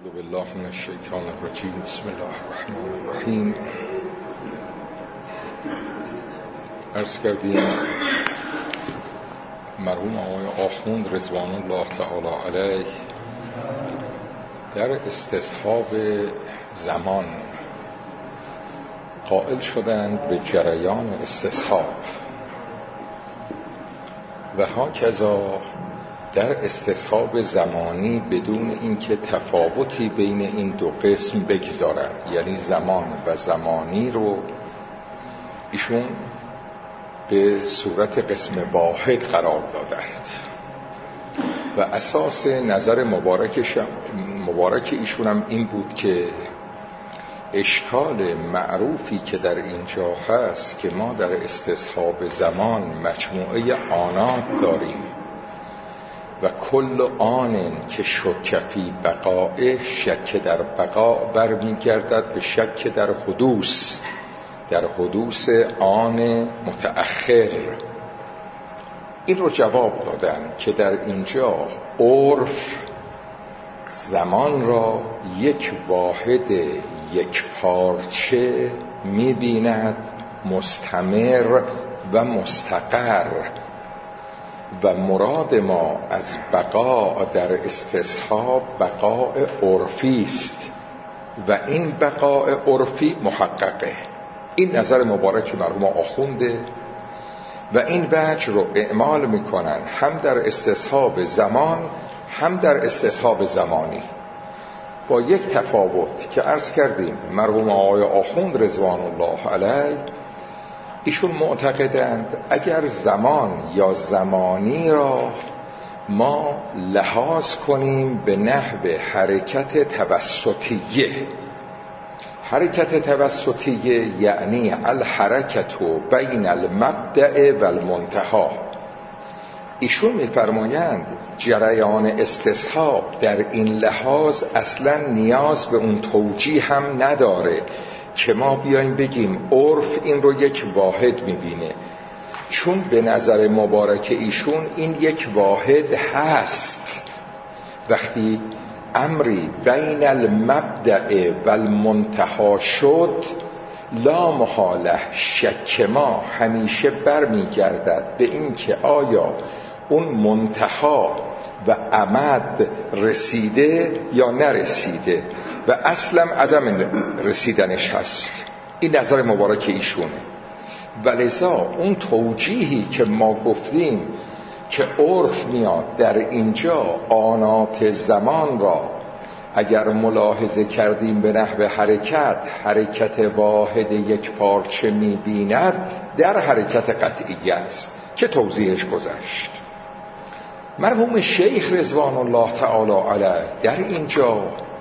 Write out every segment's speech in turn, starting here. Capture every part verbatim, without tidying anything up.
اعوذ بالله من الشیطان الرجیم. بسم الله الرحمن الرحیم. عرض کردیم مرحوم آقای آخوند رضوان الله تعالی علیه در استصحاب زمان قائل شدند به جریان استصحاب و هاکذا در استصحاب زمانی بدون اینکه تفاوتی بین این دو قسم بگذارند، یعنی زمان و زمانی رو ایشون به صورت قسم واحد قرار دادند و اساس نظر مبارکش مبارک ایشون هم این بود که اشکال معروفی که در اینجا هست که ما در استصحاب زمان مجموعه آنات داریم و کل آن که شک فی بقائه، شک در بقا برمیگردد به شک در حدوث، در حدوث آن متأخر. این رو جواب دادن که در اینجا عرف زمان را یک واحد یک پارچه می‌بیند، مستمر و مستقر، و مراد ما از بقا در استصحاب بقاء عرفی است و این بقاء عرفی محققه. این نظر مبارک مرحوم آخونده و این وجه رو اعمال میکنن هم در استصحاب زمان هم در استصحاب زمانی، با یک تفاوت که عرض کردیم مرحوم آقای آخوند رضوان الله علیه ایشون معتقدند اگر زمان یا زمانی را ما لحاظ کنیم به نحو حرکت توسطیه، حرکت توسطیه یعنی الحرکت بین المبدأ و المنتهی، ایشون میفرمایند جریان استصحاب در این لحاظ اصلا نیاز به اون توجیه هم نداره که ما بیایم بگیم عرف این رو یک واحد میبینه، چون به نظر مبارک ایشون این یک واحد هست. وقتی امری بین المبدأ و المنتهی شد لا محاله شک ما همیشه برمیگردد به این که آیا اون منتهی و امد رسیده یا نرسیده و اصلا عدم رسیدنش هست. این نظر مبارک ایشونه. ولذا اون توجیهی که ما گفتیم که عرف میاد در اینجا آنات زمان را اگر ملاحظه کردیم به نحو حرکت، حرکت واحد یک پارچه میبیند، در حرکت قطعی است که توضیحش گذشت. مرحوم شیخ رضوان الله تعالی علیه در اینجا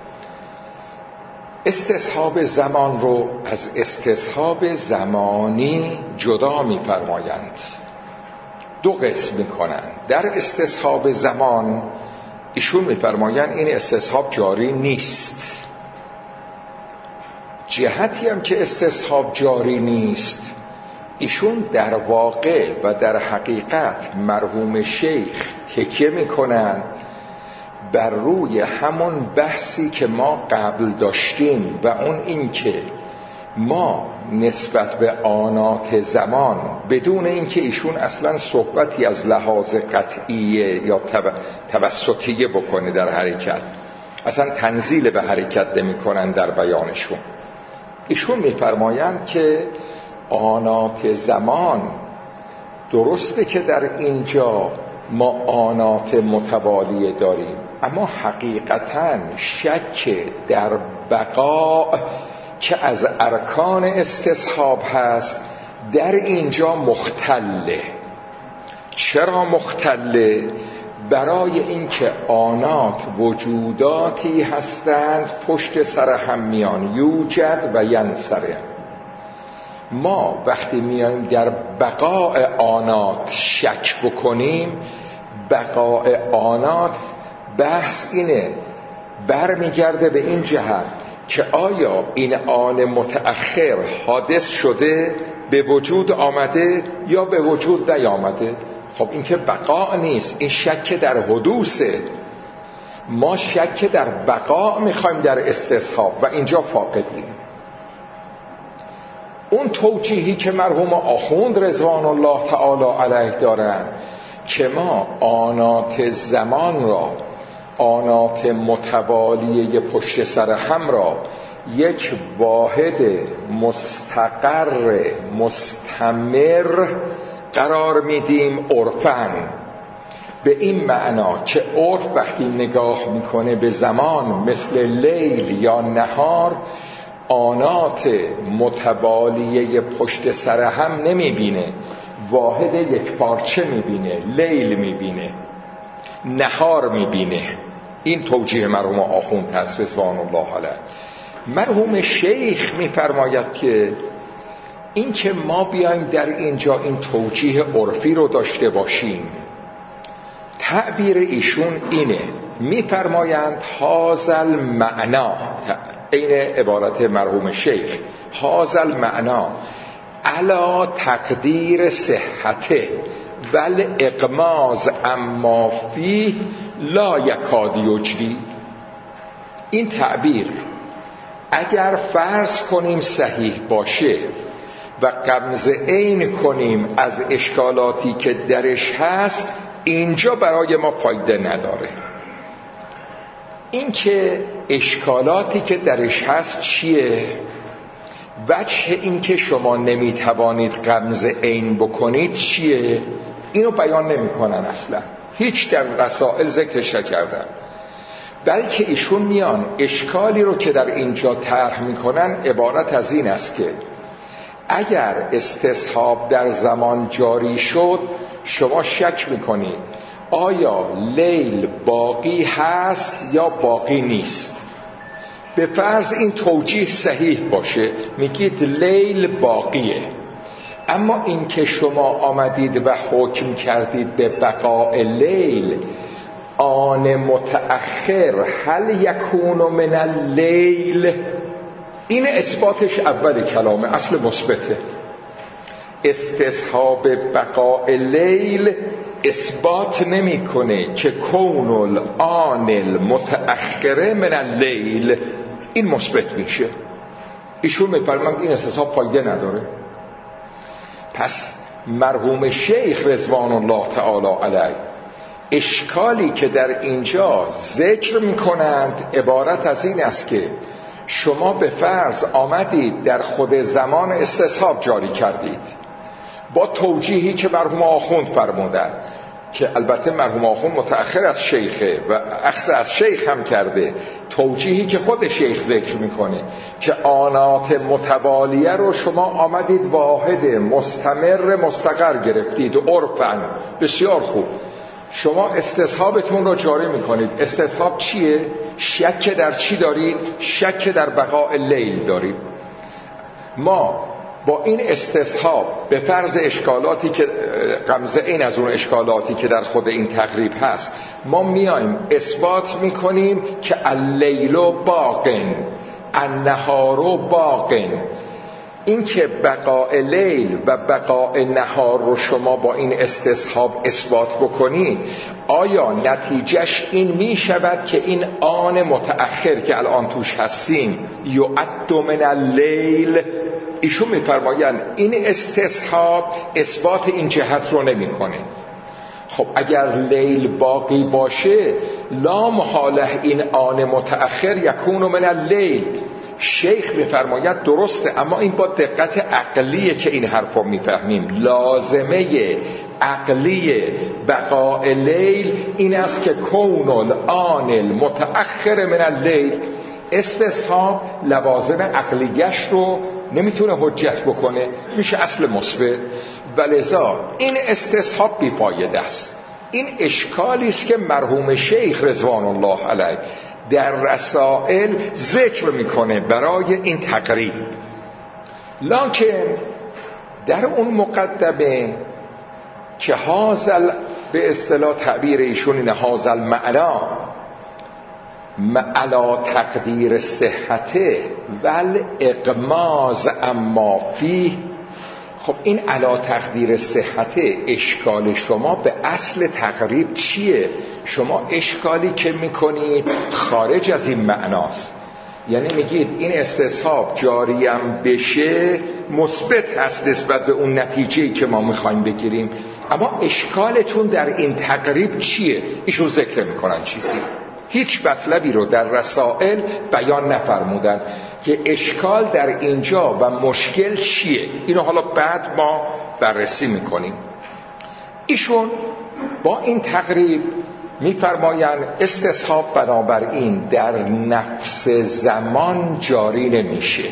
استصحاب زمان رو از استصحاب زمانی جدا می‌فرمایند، دو قسم می‌کنند. در استصحاب زمان ایشون می‌فرمایند این استصحاب جاری نیست. جهتی هم که استصحاب جاری نیست ایشون در واقع و در حقیقت مرحوم شیخ تکیه می‌کنند بر روی همون بحثی که ما قبل داشتیم و اون این که ما نسبت به آنات زمان بدون اینکه ایشون اصلا صحبتی از لحاظ قطعیه یا توسطیه بکنه در حرکت، اصلا تنزیل به حرکت نمی کنن در بیانشون، ایشون میفرمایند که آنات زمان درسته که در اینجا ما آنات متوالیه داریم، اما حقیقتاً شک در بقا که از ارکان استصحاب هست در اینجا مختله. چرا مختله؟ برای اینکه آنات وجوداتی هستند پشت سر هم میان، یوجد و ینصرم. ما وقتی میایم در بقاء آنات شک بکنیم، بقاء آنات بحث اینه، برمیگرده به این جهت که آیا این آن متأخر حادث شده، به وجود آمده یا به وجود نیامده. خب این که بقا نیست، این شک در حدوثه. ما شک در بقا میخوایم در استصحاب و اینجا فاقدیم. اون توجیهی که مرحوم آخوند رضوان الله تعالی علیه دارن که ما آنات زمان را، آنات متوالیه پشت سر هم را یک واحد مستقر مستمر قرار میدیم عرفاً، به این معنا که عرف وقتی نگاه میکنه به زمان مثل لیل یا نهار آنات متوالیه پشت سر هم نمیبینه، واحد یک پارچه میبینه، لیل میبینه، نهار میبینه. این توجیه مرحوم آخوند هست رضوان الله علیه. مرحوم شیخ میفرماید که این که ما بیایم در اینجا این توجیه عرفی رو داشته باشیم، تعبیر ایشون اینه، میفرمایند هازل معنا، این عبارت مرحوم شیخ، هازل معنا علا تقدیر صحته ول اقماز اما فی لا یکاد یجری. این تعبیر اگر فرض کنیم صحیح باشه و غمز عین کنیم از اشکالاتی که درش هست، اینجا برای ما فایده نداره. این که اشکالاتی که درش هست چیه؟ وجه این که شما نمیتوانید غمز عین بکنید چیه؟ اینو بیان نمی کنن اصلا، هیچ در رسائل ذکرش نکردن، بلکه ایشون میان اشکالی رو که در اینجا طرح میکنن عبارت از این است که اگر استصحاب در زمان جاری شد شما شک میکنید آیا لیل باقی هست یا باقی نیست. به فرض این توجیه صحیح باشه، میگید لیل باقیه، اما این که شما آمدید و حکم کردید به بقاء لیل، آن متأخر هل یکون من اللیل، این اثباتش اول کلامه، اصل مثبته. استصحاب بقاء لیل اثبات نمیکنه که کون الآن المتأخر من اللیل، این مثبت میشه. ایشون میفرمایند این استصحاب فایده نداره. پس مرحوم شیخ رضوان الله تعالی علیه اشکالی که در اینجا ذکر میکنند عبارت از این است که شما به فرض آمدید در خود زمان استصحاب جاری کردید با توجیهی که مرحوم آخوند فرمودن، که البته مرحوم آخوند متأخر از شیخه و اخذ از شیخ هم کرده، توجیهی که خود شیخ ذکر میکنه که آنات متوالیه رو شما آمدید واحد مستمر مستقر گرفتید عرفاً، بسیار خوب، شما استصحابتون رو جاری میکنید. استصحاب چیه؟ شک در چی دارید؟ شک در بقاء لیل دارید. ما با این استصحاب به فرض اشکالاتی که غمزه این از اون اشکالاتی که در خود این تقریب هست، ما میایم اثبات میکنیم که اللیل باقن النهار باقن. این که بقاء لیل و بقاء نهار رو شما با این استصحاب اثبات بکنید، آیا نتیجهش این می شود که این آن متأخر که الان توش هستیم یعد من اللیل؟ ایشون میفرمایند این استصحاب اثبات این جهت رو نمی کنه. خب اگر لیل باقی باشه لا محاله این آن متأخر یکون من اللیل. شیخ میفرماید درسته، اما این با دقت عقلیه که این حرف رو میفهمیم. لازمه عقلی بقاء لیل این است که کون الآن المتأخر من اللیل. استصحاب لوازم عقلیش رو نمیتونه حجت بکنه، میشه اصل مثبت، ولذا این استصحاب بیفایده است. این اشکالی است که مرحوم شیخ رضوان الله علیه در رسائل ذکر میکنه برای این تقریب. لکن در اون مقدمه که هازل به اصطلاح تعبیر ایشون اینه، هازل معنا علا تقدیر صحته ول اقماز اما فی، خب این علا تقدیر صحت اشکال شما به اصل تقریب چیه؟ شما اشکالی که میکنید خارج از این معناست، یعنی میگید این استصحاب جاریم بشه مثبت هست نسبت به اون نتیجه‌ای که ما میخوایم بگیریم، اما اشکالتون در این تقریب چیه؟ ایشون ذکر میکنن چیزی، هیچ مطلبی رو در رسائل بیان نفرمودن که اشکال در اینجا و مشکل چیه. اینو حالا بعد ما بررسی میکنیم. ایشون با این تقریب میفرمایند استصحاب بنابراین در نفس زمان جاری نمیشه.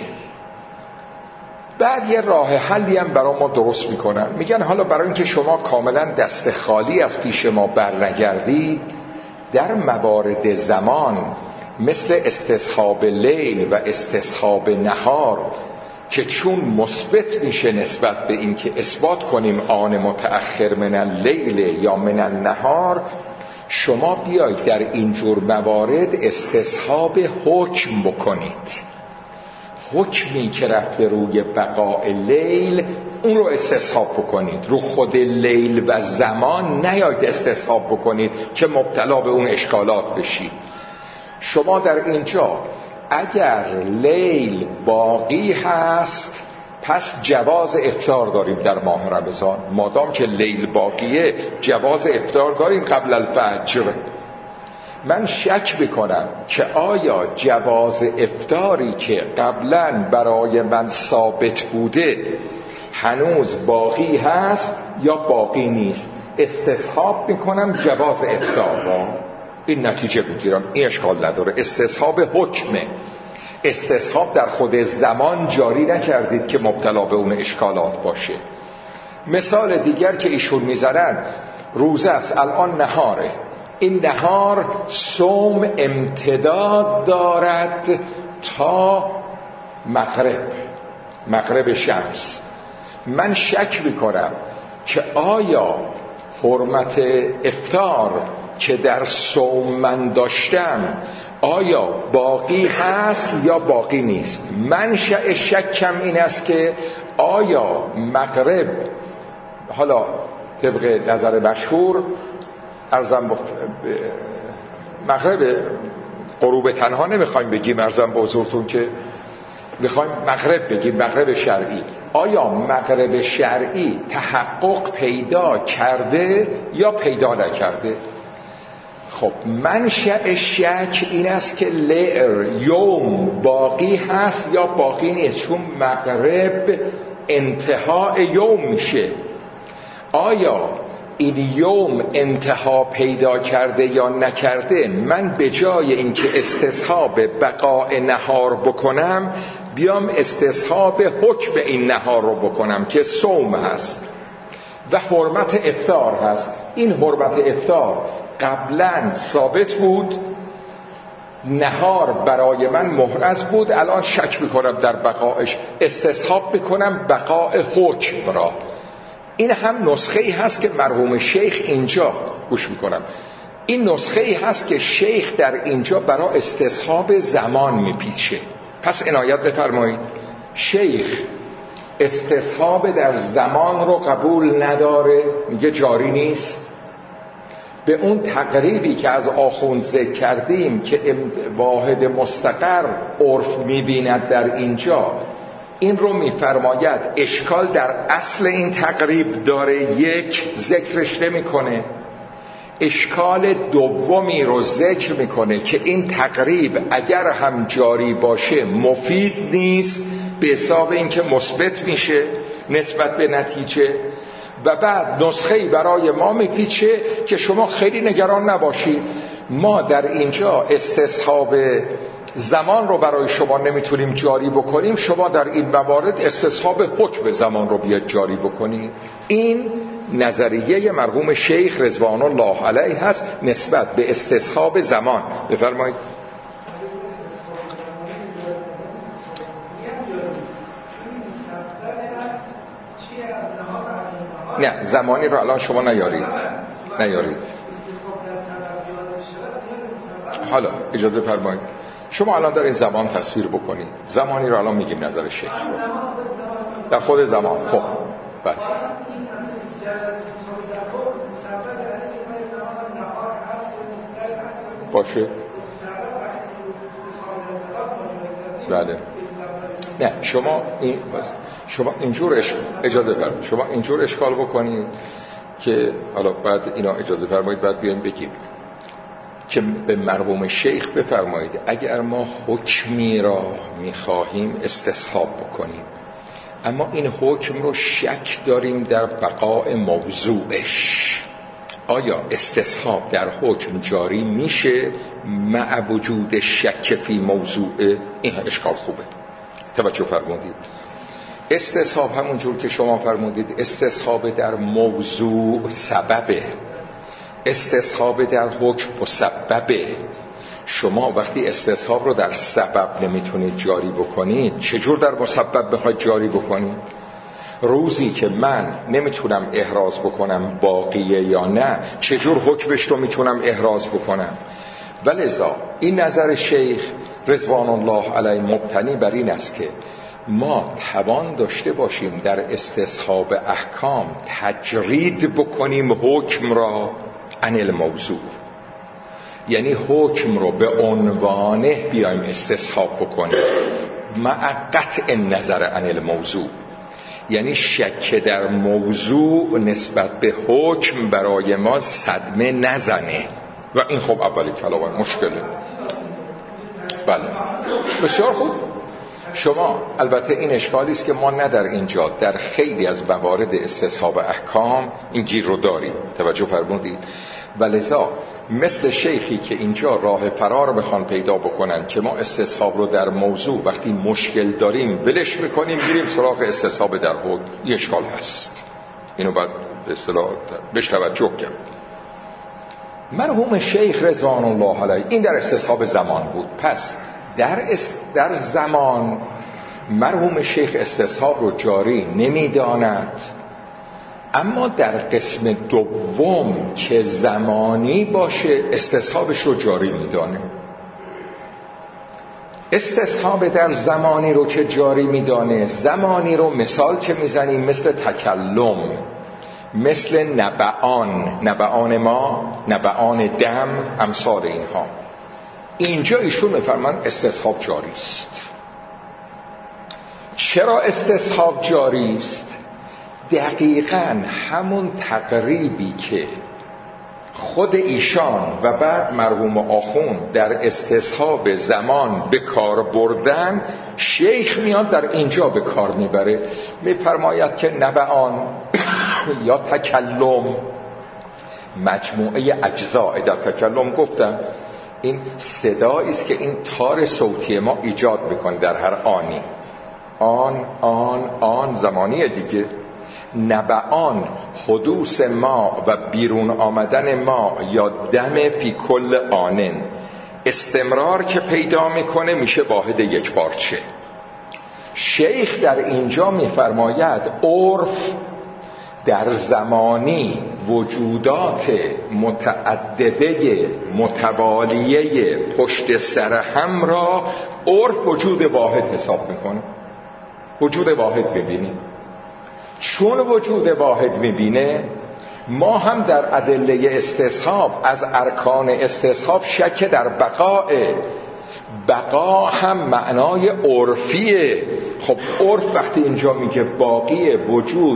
بعد یه راه حلی هم برای ما درست میکنن، میگن حالا برای اینکه شما کاملا دست خالی از پیش ما برنگردید، در موارد زمان مثل استصحاب لیل و استصحاب نهار که چون مثبت میشه نسبت به اینکه اثبات کنیم آن متأخر من اللیل یا من النهار، شما بیاید در اینجور موارد استصحاب حکم بکنید. حکمی که رفت روی بقاء لیل اون رو استصحاب بکنید، رو خود لیل و زمان نیاید استصحاب بکنید که مبتلا به اون اشکالات بشید. شما در اینجا اگر لیل باقی هست پس جواز افطار داریم در ماه رمضان، مادام که لیل باقیه جواز افطار داریم قبل الفجر. من شک بکنم که آیا جواز افطاری که قبلا برای من ثابت بوده هنوز باقی هست یا باقی نیست. استصحاب میکنم جواز افطار را، این نتیجه بگیرم، این اشکال نداره. استصحاب حکمه، استصحاب در خود زمان جاری نکردید که مبتلا به اون اشکالات باشه. مثال دیگر که ایشون میزنن روزه است، الان نهاره، این نهار صوم امتداد دارد تا مغرب، مغرب شمس. من شک میکنم که آیا حرمت افطار که در صوم من داشتم آیا باقی هست یا باقی نیست. منشأ شکم این است که آیا مغرب، حالا طبق نظر مشهور ارزم بف... مغرب غروب تنها نمیخوایم بگیم، ارزم به حضورتون که میخوایم مغرب بگیم، مغرب شرعی. آیا مغرب شرعی تحقق پیدا کرده یا پیدا نکرده؟ خب منشأ شک این است که لعر یوم باقی هست یا باقی نیست، چون مغرب انتهای یوم میشه. آیا این یوم انتها پیدا کرده یا نکرده؟ من به جای اینکه استصحاب بقاء نهار بکنم بیام استصحاب حکم این نهار رو بکنم که صوم هست و حرمت افطار هست. این حرمت افطار قبلا ثابت بود، نهار برای من محرز بود، الان شک میکنم در بقایش، استصحاب میکنم بقاء حکم را. این هم نسخه ای هست که مرحوم شیخ اینجا گوش میکنم، این نسخه ای هست که شیخ در اینجا برای استصحاب زمان میپیچه. پس عنایت بفرمایید، شیخ استصحاب در زمان رو قبول نداره، میگه جاری نیست. به اون تقریبی که از آخوند ذکر کردیم که واحد مستقر عرف میبیند در اینجا، این رو میفرماید اشکال در اصل این تقریب داره، یک ذکرش نمیکنه. اشکال دومی رو ذکر میکنه که این تقریب اگر هم جاری باشه مفید نیست، به حساب اینکه مثبت میشه نسبت به نتیجه. و بعد نسخه‌ای برای ما میپیچه که شما خیلی نگران نباشید، ما در اینجا استصحاب زمان رو برای شما نمیتونیم جاری بکنیم، شما در این موارد استصحاب حکم زمان رو بیاد جاری بکنید. این نظریه مرحوم شیخ رضوان الله علیه هست نسبت به استصحاب زمان. بفرمایید. نه زمانی رو الان شما نیارید نیارید حالا اجازه فرمایید، شما الان در این زمان تصویر بکنید، زمانی رو الان میگیم نظر شیخ رو در خود زمان. خب بله. باشه. بله. نه شما این شما اینجور اش... اجازه فرمایید شما اینجور اشکال بکنید که حالا بعد اینا اجازه فرمایید بعد بیایم بگیم که به مرحوم شیخ بفرمایید اگر ما حکمی را میخواهیم استصحاب بکنیم اما این حکم رو شک داریم در بقاء موضوعش، آیا استصحاب در حکم جاری میشه مع وجود شک فی موضوع؟ این اشکال خوبه، توجه فرمودید. استصحاب همونجور که شما فرمودید استصحاب در موضوع سببه، استصحاب در حکم مسببه. شما وقتی استصحاب رو در سبب نمیتونید جاری بکنید چجور در مسبب بخواید جاری بکنید؟ روزی که من نمیتونم احراز بکنم باقیه یا نه چجور حکمش رو میتونم احراز بکنم؟ ولذا این نظر شیخ رضوان الله علیه مبتنی بر این است که ما توان داشته باشیم در استصحاب احکام تجرید بکنیم حکم را عن الموضوع، یعنی حکم رو به عنوانه بیایم استصحاب بکنیم مع قطع نظر عن الموضوع، یعنی شک در موضوع نسبت به حکم برای ما صدمه نزنه و این خب اولی کلام مشکله. بله بسیار خوب. شما البته این اشکالی است که ما نه در اینجا در خیلی از موارد استصحاب احکام این گیر رو داریم، توجه فرمودید. ولذا مثل شیخی که اینجا راه فرار بخوان پیدا بکنن که ما استصحاب رو در موضوع وقتی مشکل داریم ولش میکنیم میریم سراغ استصحاب در حکم، این اشکال هست، اینو باید به اصطلاح بهش توجه کرد. مرحوم شیخ رضوان الله علیه این در استصحاب زمان بود. پس در, اس... در زمان مرحوم شیخ استصحاب رو جاری نمیداند، اما در قسم دوم که زمانی باشه استصحابش رو جاری میدانه. استصحاب در زمانی رو که جاری میدانه، زمانی رو مثال که میزنیم مثل تکلم، مثل نبعان، نبعان ما، نبعان دم، امثال اینها، اینجا ایشون میفرمان استصحاب جاری است. چرا استصحاب جاری است؟ دقیقاً همون تقریبی که خود ایشان و بعد مرحوم آخوند در استصحاب زمان به کار بردن، شیخ میاد در اینجا به کار میبره، میفرماید که نبعان یا تکلم مجموعه اجزاء. در تکلم گفتم این صدایی است که این تار صوتی ما ایجاد میکنه در هر آنی، آن آن آن زمانی دیگه. نبعان حدوث ما و بیرون آمدن ما یا دم فی کل آنن، استمرار که پیدا میکنه میشه واحد یک بارچه. شیخ در اینجا میفرماید عرف در زمانی وجودات متعدده متوالیه پشت سر هم را عرف وجود واحد حساب میکنه، وجود واحد ببینیم. چون وجود واحد میبینه، ما هم در ادله استصحاب از ارکان استصحاب شک در بقاء. بقا هم معنای عرفیه. خب عرف وقتی اینجا میگه باقی وجود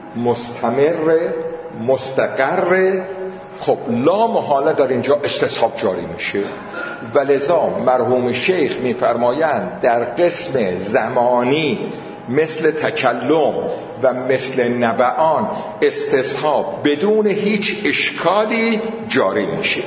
مستمر مستقر، خب لا محاله در اینجا استصحاب جاری میشه. ولذا مرحوم شیخ میفرمایند در قسم زمانی مثل تکلم و مثل نبعان استصحاب بدون هیچ اشکالی جاری میشه.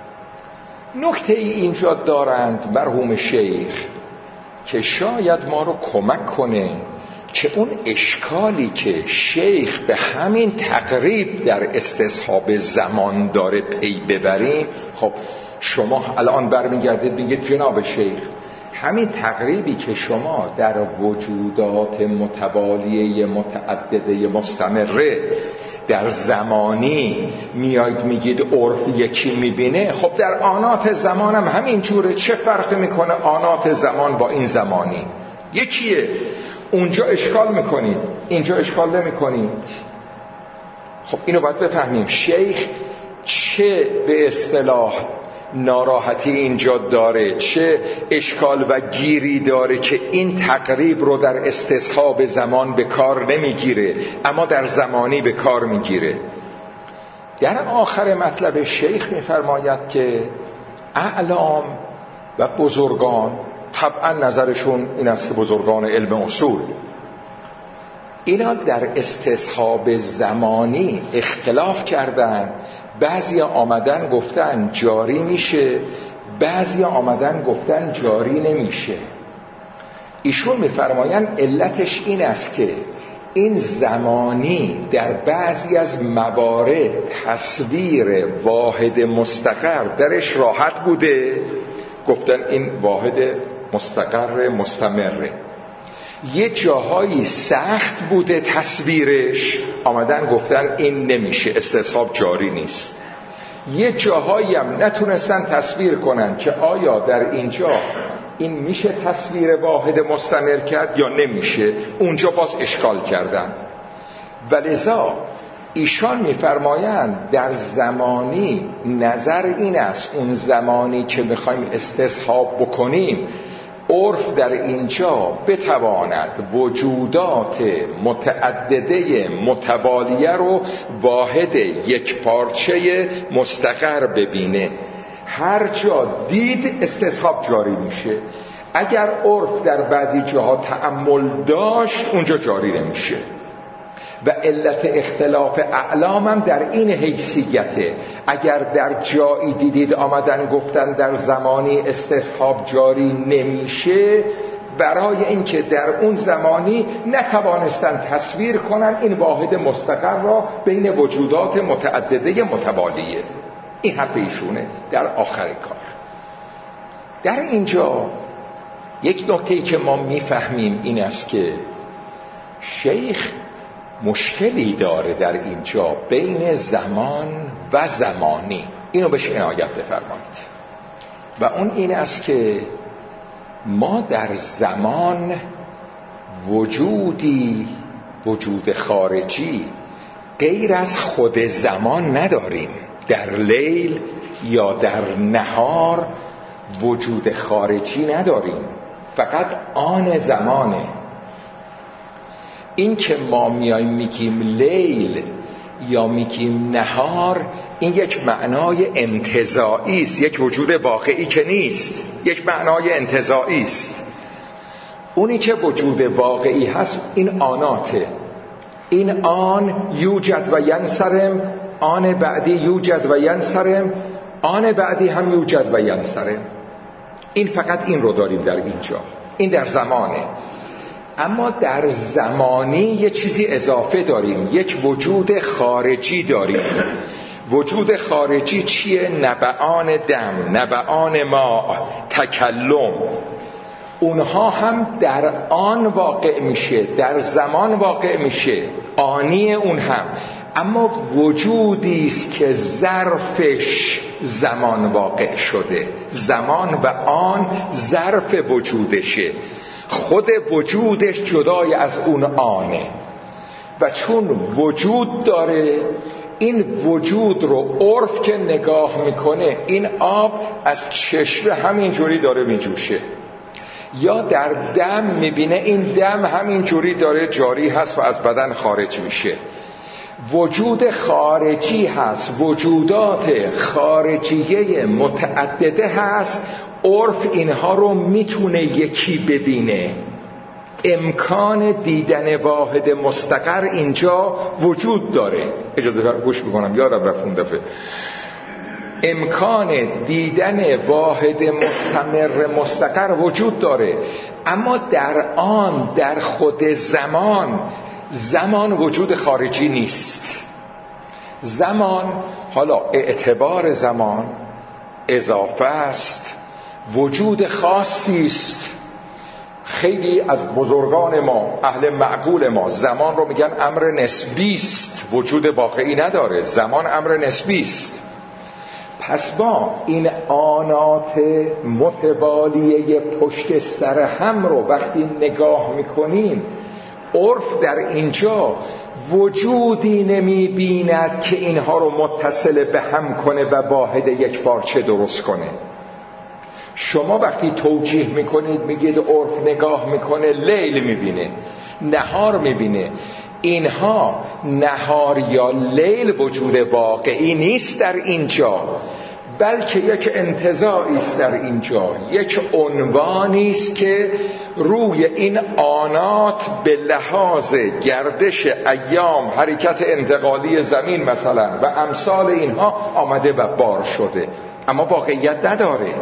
نکته ای اینجا دارند مرحوم شیخ که شاید ما رو کمک کنه که اون اشکالی که شیخ به همین تقریب در استصحاب زمان داره پی ببریم. خب شما الان برمیگردید میگید جناب شیخ همین تقریبی که شما در وجودات متوالیه متعدده مستمره در زمانی میاید میگید عرف یکی میبینه، خب در آنات زمان هم همین جوره. چه فرقی میکنه آنات زمان با این زمانی؟ یکیه. اونجا اشکال میکنید، اینجا اشکال نمیکنید. خب اینو باید بفهمیم. شیخ چه به اصطلاح ناراحتی اینجا داره، چه اشکال و گیری داره که این تقریب رو در استصحاب زمان به کار نمیگیره اما در زمانی به کار میگیره. در آخر مطلب شیخ میفرماید که اعلام و بزرگان، طبعا نظرشون این است که بزرگان علم اصول، اینا در استصحاب زمانی اختلاف کردن. بعضی آمدن گفتن جاری میشه، بعضی آمدن گفتن جاری نمیشه. ایشون میفرمایند علتش این است که این زمانی در بعضی از موارد تصویر واحد مستقر درش راحت بوده، گفتن این واحد مستقر مستمره. یه جاهایی سخت بوده تصویرش، آمدن گفتن این نمیشه، استصحاب جاری نیست. یه جاهایی هم نتونستن تصویر کنن که آیا در اینجا این میشه تصویر واحد مستمر کرد یا نمیشه، اونجا باز اشکال کردن. ولذا ایشان میفرمایند در زمانی نظر این است، اون زمانی که میخوایم استصحاب بکنیم عرف در اینجا بتواند وجودات متعدده متوالیه رو واحد یک پارچه مستقر ببینه. هر جا دید استصحاب جاری میشه. اگر عرف در بعضی جاها تأمل داشت اونجا جاری نمیشه. و علت اختلاف اعلام هم در این حیثیته. اگر در جایی دیدید آمدن گفتن در زمانی استصحاب جاری نمیشه، برای اینکه در اون زمانی نتوانستن تصویر کنن این واحد مستقر را بین وجودات متعدده متوالیه. این حرف ایشونه در آخر کار. در اینجا یک نکته‌ای که ما میفهمیم این است که شیخ مشکلی داره در اینجا بین زمان و زمانی. اینو بهش عنایت بفرمایید. و اون این است که ما در زمان وجودی، وجود خارجی غیر از خود زمان نداریم. در لیل یا در نهار وجود خارجی نداریم، فقط آن زمانه. این که ما میایم میگیم لیل یا میگیم نهار، این یک معنای انتزاعی است، یک وجود واقعی که نیست، یک معنای انتزاعی است. اونی که وجود واقعی هست این آناته. این آن یوجد و ینصرم، آن بعدی یوجد و ینصرم، آن بعدی هم یوجد و ینصرم. این فقط این رو داریم در اینجا، این در زمانه. اما در زمانی یه چیزی اضافه داریم، یک وجود خارجی داریم. وجود خارجی چیه؟ نبعان دم، نبعان ماء، تکلم. اونها هم در آن واقع میشه، در زمان واقع میشه، آنی اون هم. اما وجودی است که ظرفش زمان واقع شده. زمان و آن ظرف وجودشه، خود وجودش جدای از اون آنه. و چون وجود داره، این وجود رو عرف که نگاه میکنه، این آب از چشمه همینجوری داره میجوشه، یا در دم میبینه این دم همینجوری داره جاری هست و از بدن خارج میشه. وجود خارجی هست، وجودات خارجیه متعدده هست. عرف اینها رو میتونه یکی ببینه. امکان دیدن واحد مستقر اینجا وجود داره. اجازه بر گوش میکنم، یادم رفت اون دفعه. امکان دیدن واحد مستمر مستقر وجود داره، اما در آن، در خود زمان، زمان وجود خارجی نیست. زمان، حالا اعتبار زمان اضافه است، وجود خاصی است. خیلی از بزرگان ما، اهل معقول ما، زمان رو میگن امر نسبی است، وجود واقعی نداره. زمان امر نسبی است. پس ما این آنات متوالیه پشت سر هم رو وقتی نگاه میکنیم، عرف در اینجا وجودی نمی بیند که اینها رو متصل به هم کنه و واحد یک پارچه درست کنه. شما وقتی توجیه میکنید میگید عرف نگاه میکنه لیل میبینه، نهار میبینه. اینها نهار یا لیل وجود واقعی نیست در اینجا، بلکه یک انتزاعی است در اینجا، یک عنوانی است که روی این آنات به لحاظ گردش ایام، حرکت انتقالی زمین مثلا و امثال اینها آمده و بار شده، اما واقعیت نداره.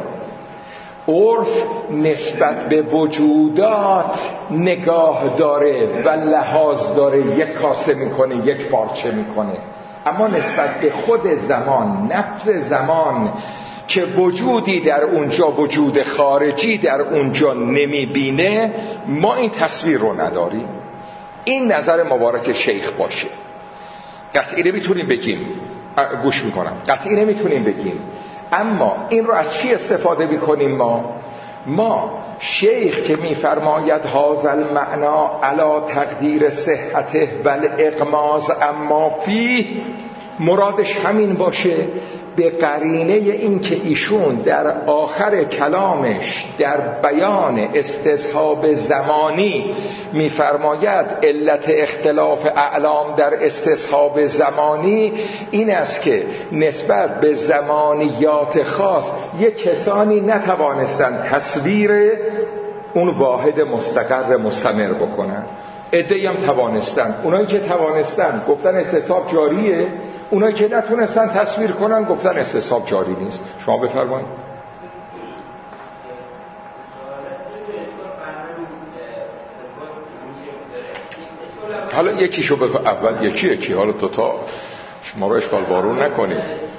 عرف نسبت به وجودات نگاه داره و لحاظ داره، یک کاسه میکنه، یک پارچه میکنه، اما نسبت به خود زمان، نفس زمان که وجودی در اونجا، وجود خارجی در اونجا نمیبینه، ما این تصویر رو نداریم. این نظر مبارک شیخ باشه. قطعی نمیتونیم بگیم، گوش میکنم، قطعی نمیتونیم بگیم، اما این رو از چی استفاده میکنیم ما؟ ما شیخ که میفرماید هذا المعنا علی تقدیر صحته بل اغماض اما فیه، مرادش همین باشه به قرینه این که ایشون در آخر کلامش در بیان استصحاب زمانی میفرماید علت اختلاف اعلام در استصحاب زمانی این است که نسبت به زمانیات خاص یک کسانی نتوانستند تصویر اون واحد مستقر مستمر بکنن، عده‌ای هم توانستن. اونایی که توانستن گفتن استصحاب جاریه، اونایی که نتونستن تصویر کنن گفتن استصحاب جاری نیست. شما بفرمایید. حالا یکیشو بگو اول، یکی یکی حالا تو تا شما رو اشکال بارون نکنید.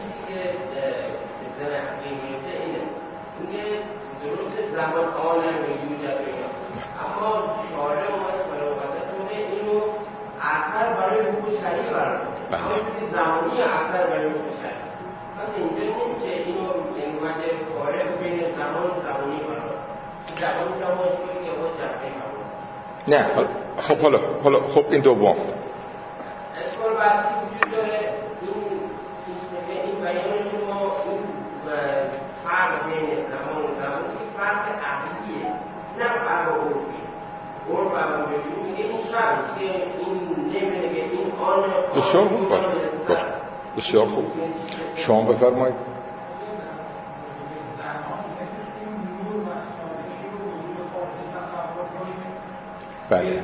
زمانی اثر برای مشتری پس اینجا نمیشه اینو یعنی وجه فارق بین زمان و زمانی قرار زمان را باید کنید یا باید جمعه کنید. نه خب حالا حالا خب این دوم اشکال بعدی وجود داره. این این بیان شما این فرق بین زمان و زمانی فرق عقلیه، نه فرق عرفی. عرف هم میگه این شرط دیگه این نمیگه این آن بسیار خوب باشه باشه بسیار خوب. شما بفرمایید. بله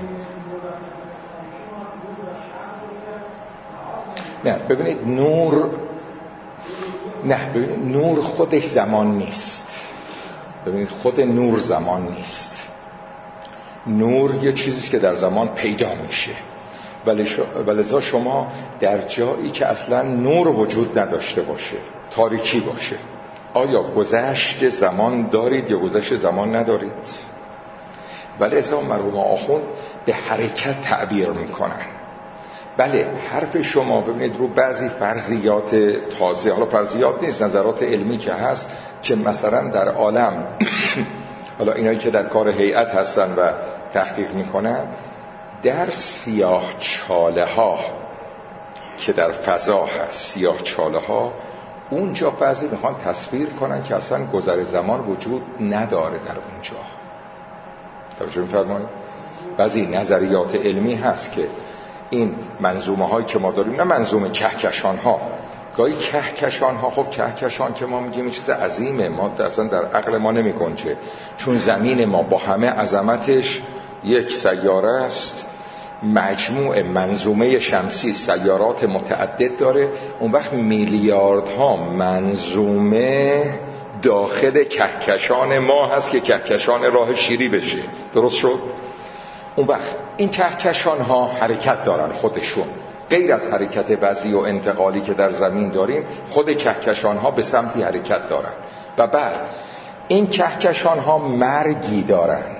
نه ببینید نور نه ببینید نور خودش زمان نیست. ببینید خود نور زمان نیست. نور یه چیزیست که در زمان پیدا میشه، ولذا شما در جایی که اصلا نور وجود نداشته باشه، تاریکی باشه، آیا گذشت زمان دارید یا گذشت زمان ندارید؟ ولذا مرحوم آخوند به حرکت تعبیر میکنن. بله حرف شما ببینید رو بعضی فرضیات تازه، حالا فرضیات نیست، نظرات علمی که هست که مثلا در عالم حالا اینایی که در کار هیئت هستن و تحقیق میکنن، در سیاه چاله ها که در فضا هست، سیاه چاله ها اونجا بعضی میخوان تصویر کنن که اصلا گذر زمان وجود نداره در اونجا. توجه می‌فرمایید؟ بعضی نظریات علمی هست که این منظومه هایی که ما داریم، نه منظومه کهکشان ها، گاهی کهکشان ها، خب کهکشان که ما میگیم چیز عظیمه، ما اصلا در عقل ما نمی گنجه، چون زمین ما با همه عظمتش یک سیاره است، مجموع منظومه شمسی سیارات متعدد داره، اون وقت میلیاردها منظومه داخل کهکشان ما هست که کهکشان راه شیری بشه. درست شد؟ اون وقت این کهکشان ها حرکت دارن خودشون، غیر از حرکت وضعی و انتقالی که در زمین داریم، خود کهکشان ها به سمتی حرکت دارن و بعد این کهکشان ها مرگی دارند.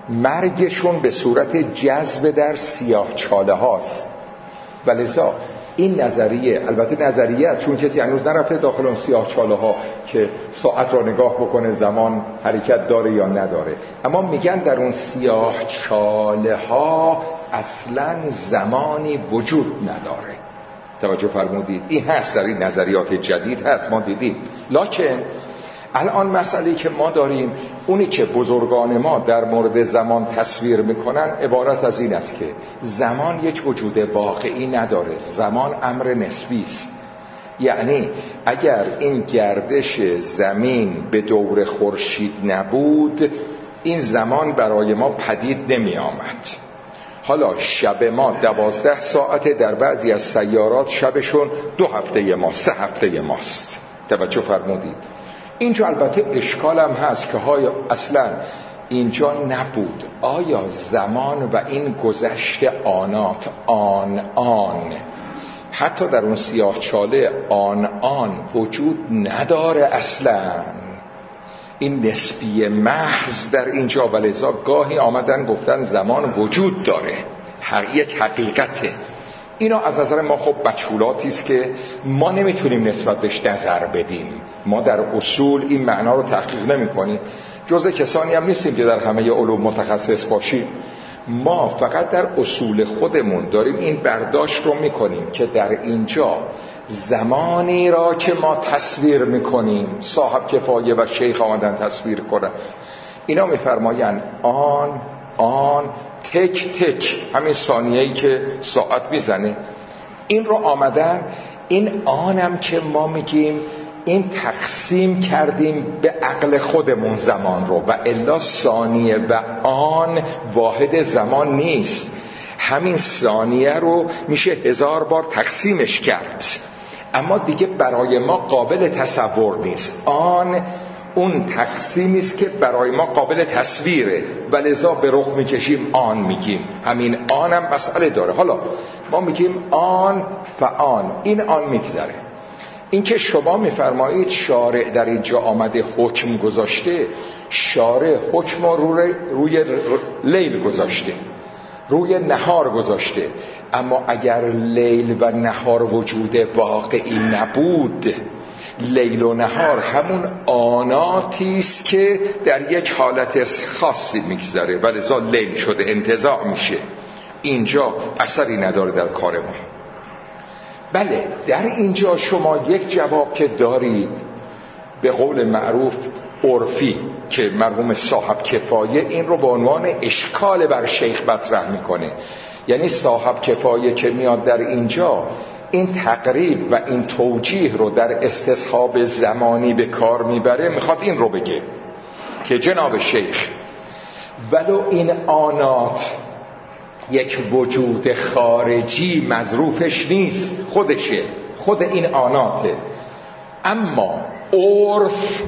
مرگشون به صورت جذب در سیاه چاله هاست و لذا این نظریه، البته نظریه چون کسی هنوز نرفته داخل اون سیاه چاله ها که ساعت را نگاه بکنه زمان حرکت داره یا نداره، اما میگن در اون سیاه چاله ها اصلا زمانی وجود نداره. توجه فرمودید؟ این هست در این نظریات جدید هست، ما دیدیم. لکن الان مسئله که ما داریم، اونی که بزرگان ما در مورد زمان تصویر میکنن عبارت از این است که زمان یک وجود واقعی نداره، زمان امر نسبی است. یعنی اگر این گردش زمین به دور خورشید نبود، این زمان برای ما پدید نمی آمد. حالا شب ما دوازده ساعته، در بعضی از سیارات شبشون دو هفته ما، سه هفته ماست. توجه فرمودید؟ اینجا البته اشکالم هست که های اصلا اینجا نبود. آیا زمان و این گذشت آنات آن آن حتی در اون سیاه چاله آن آن وجود نداره اصلا؟ این نسبی محض در اینجا، ولذا گاهی آمدن گفتن زمان وجود داره، هر یک حقیقته. اینا از نظر ما خب مجهولاتی است که ما نمیتونیم نسبت بهش نظر بدیم. ما در اصول این معنا رو تحقیق نمی‌کنیم، جزء کسانی هم نیستیم که در همه علوم متخصص باشیم. ما فقط در اصول خودمون داریم این برداشت رو میکنیم که در اینجا زمانی را که ما تصویر میکنیم، صاحب کفایه و شیخ آمدن تصویر کنن، اینا میفرمایند آن آن تک تک، همین ثانیه‌ای که ساعت میزنه، این رو آمدن. این آنم که ما میگیم این تقسیم کردیم به عقل خودمون زمان رو، و الا ثانیه و آن واحد زمان نیست. همین ثانیه رو میشه هزار بار تقسیمش کرد، اما دیگه برای ما قابل تصور نیست. آن اون تقسیمی است که برای ما قابل تصویره، ولذا به رخ میکشیم آن میگیم. همین آنم مسئله داره. حالا ما میگیم آن فآن، این آن میگذره. این که شما میفرمایید شارع در اینجا آمده حکم گذاشته، شارع حکم روی, روی لیل گذاشته، روی نهار گذاشته. اما اگر لیل و نهار وجود واقعی نبود، لیل و نهار همون آناتی است که در یک حالت خاصی میگذره، ولذا لیل شده، انتزاع میشه. اینجا اثری نداره در کار ما. بله، در اینجا شما یک جواب که دارید به قول معروف عرفی که مرحوم صاحب کفایه این رو به عنوان اشکال بر شیخ مطرح میکنه. یعنی صاحب کفایه که میاد در اینجا این تقریب و این توجیه رو در استصحاب زمانی به کار میبره، میخواد این رو بگه که جناب شیخ ولو این آنات یک وجود خارجی مظروفش نیست، خودشه، خود این آناته، اما عرف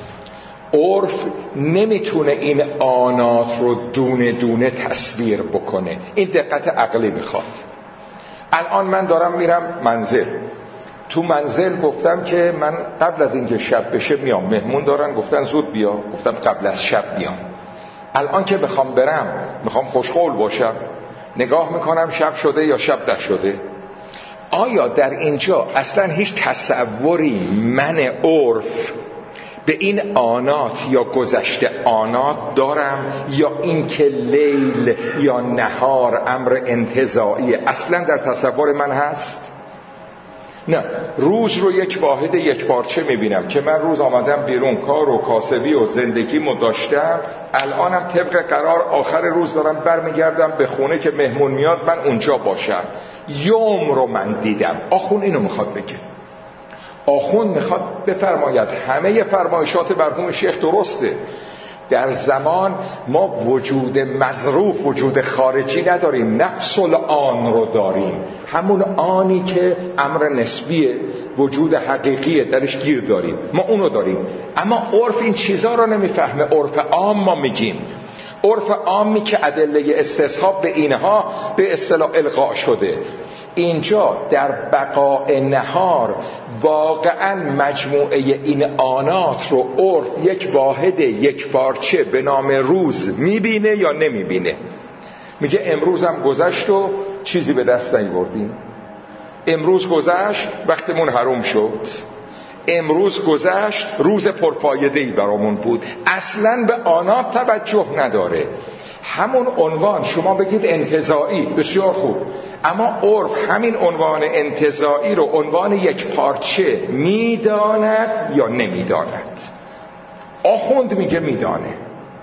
عرف نمیتونه این آنات رو دونه دونه تصویر بکنه. این دقت عقلی میخواد. الان من دارم میرم منزل، تو منزل گفتم که من قبل از اینکه شب بشه میام، مهمون دارن گفتن زود بیا، گفتم قبل از شب میام. الان که بخوام برم، میخوام خوشقول باشم، نگاه میکنم شب شده یا شب نشده. آیا در اینجا اصلا هیچ تصوری من عرف به این آنات یا گذشته آنات دارم، یا اینکه لیل یا نهار امر انتزاعی اصلا در تصور من هست؟ نه، روز رو یک واحد یک پارچه میبینم که من روز آمدم بیرون، کار و کاسبی و زندگیمو داشتم، الانم طبق قرار آخر روز دارم برمیگردم به خونه که مهمون میاد من اونجا باشم. یوم رو من دیدم. آخون اینو میخواد بگه. آخون میخواد بفرماید همه فرمایشات مرحوم شیخ درسته. در زمان ما وجود مظروف، وجود خارجی نداریم، نفس الآن رو داریم، همون آنی که امر نسبیه، وجود حقیقیه، درش گیر داریم، ما اونو داریم. اما عرف این چیزا رو نمیفهمه. عرف عام ما میگیم، عرف عامی که ادله استصحاب به اینها به اصطلاح القاء شده. اینجا در بقاء نهار واقعا مجموعه این آنات رو عرف یک واحد یک پارچه به نام روز میبینه یا نمیبینه؟ میگه امروز هم گذشت و چیزی به دست نیاوردیم. امروز گذشت وقتمون حروم شد، امروز گذشت روز پرفایده‌ای برامون بود، اصلاً به آنا توجه نداره. همون عنوان شما بگید انتزاعی، بسیار خوب، اما عرف همین عنوان انتزاعی رو عنوان یک پارچه میداند یا نمیداند؟ آخوند میگه میدانه.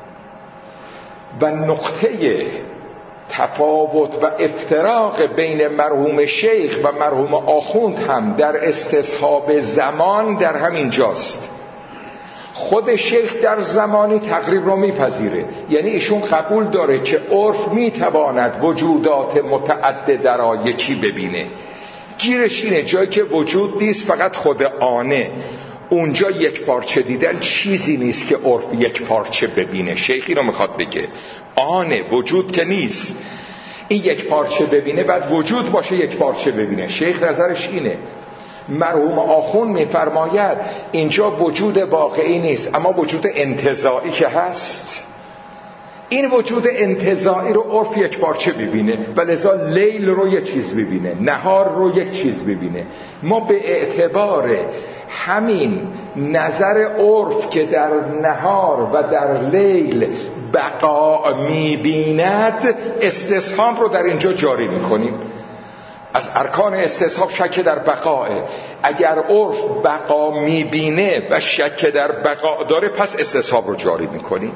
و نقطه تفاوت و افتراق بین مرحوم شیخ و مرحوم آخوند هم در استصحاب زمان در همین جاست. خود شیخ در زمانی تقریب رو میپذیره، یعنی ایشون قبول داره که عرف میتواند وجودات متعدد را یکی ببینه. گیرش اینه جایی که وجود نیست فقط خود آنه، اونجا یک پارچه دیدن چیزی نیست که عرف یک پارچه ببینه. شیخی رو میخواد بگه آنه، وجود که نیست، این یک پارچه ببینه بعد وجود باشه یک پارچه ببینه. شیخ نظرش اینه. مرحوم آخوند میفرماید اینجا وجود واقعی نیست اما وجود انتزاعی که هست. این وجود انتزاعی رو عرف یک پارچه ببینه و لذا لیل رو یک چیز ببینه، نهار رو یک چیز ببینه. ما به اعتبار همین نظر عرف که در نهار و در لیل بقا میبیند استصحاب رو در اینجا جاری میکنیم. از ارکان استصحاب شک در بقاه. اگر عرف بقا میبینه و شک در بقا داره پس استصحاب رو جاری میکنیم.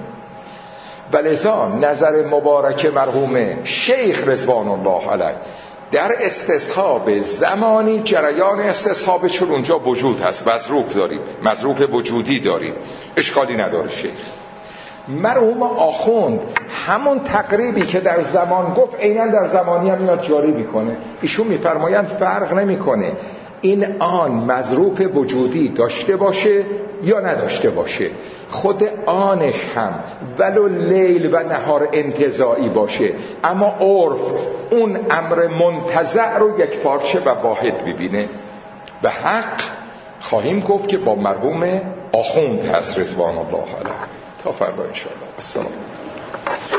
ولذا نظر مبارک مرحوم شیخ رضوان الله علیه در استصحاب زمانی جریان استصحاب چون اونجا وجود هست، مظروف داریم، مظروف وجودی داریم، اشکالی نداره. شیخ مرحوم آخوند همون تقریبی که در زمان گفت عیناً در زمانی هم میاد جاری میکنه. ایشون میفرمایند فرق نمیکنه این آن مظروف وجودی داشته باشه یا نداشته باشه، خود آنش هم ولو لیل و نهار انتزاعی باشه، اما عرف اون امر منتزع رو یک پارچه و واحد ببینه. به حق خواهیم گفت که با مرحوم آخوند هست رضوان الله علیه. تا فردا انشاءالله. السلام.